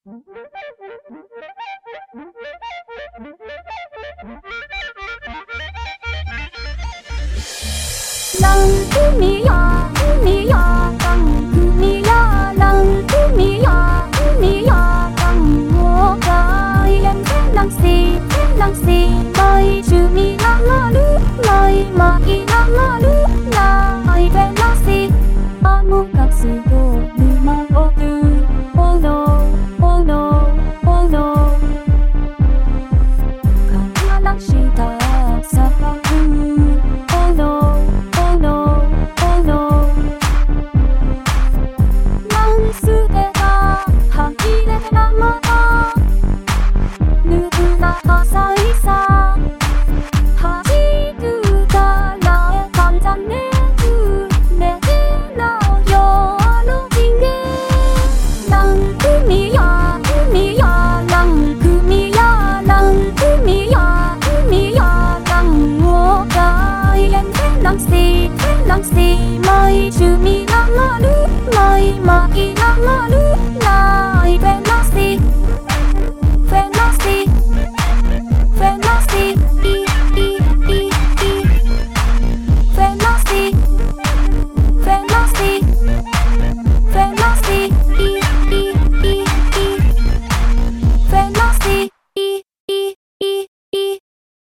랑 꿈이야 꿈이야 랑 꿈이야 랑 꿈이야 꿈이야 랑 뭐가 랑시 너의 춤이 나가루 너의 마이 나가루 나의 밸런시 아무 값으로 누마거든 Oh no oh no oh no 강렬한 시다 사랑은 Oh no oh no oh no 만수대가 한 길에 남아가 누구나 어서이사 하지두가 나의 감정 내게 나요 로딩게 난 꿈이야 꿈이야 난 꿈이야 난 꿈이야 꿈이야 난 뭐가 랑시 너의 춤이 나가루 너의 마이 나가루 나의 밴